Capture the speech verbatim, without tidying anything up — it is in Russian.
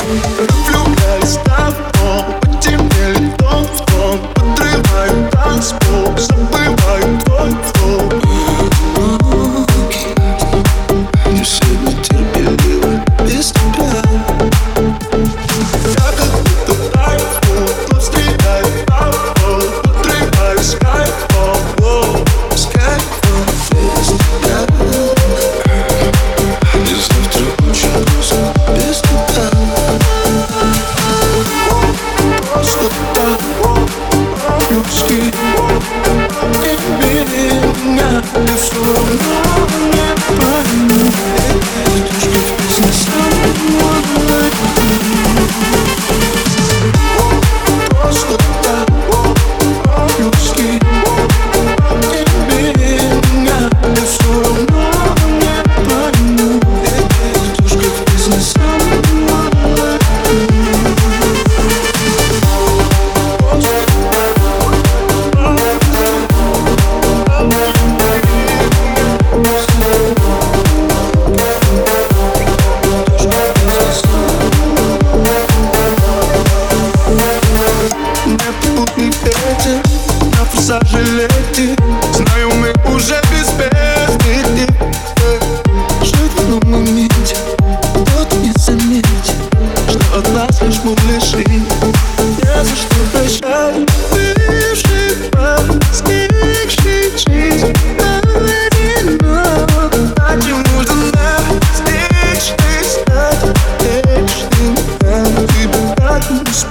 влюбляюсь давно, потемнели тон в тон, подрываю танцпол, забываю твой флоу. Не сильно терпеливо без тебя. Я как будто тайфун, тут стреляет пафол, подрываю скайфол, Скайфол без тебя. И завтра очень грустно без тебя. просто так, по-людски. И меня я все равно не пойму. Это ж как бизнес. Просто так, по-людски. И меня я все равно не пойму. Это ж как бизнес. Ветер на форсаже лети. Знаю, мы уже без бездны. Жить в одном моменте, кто-то не заметит, Что от нас лишь мы лиши. Не за что прощать. Бывший постигший жизнь одинок. А чему же настичь ты стать вечным? Тебя так не успеть.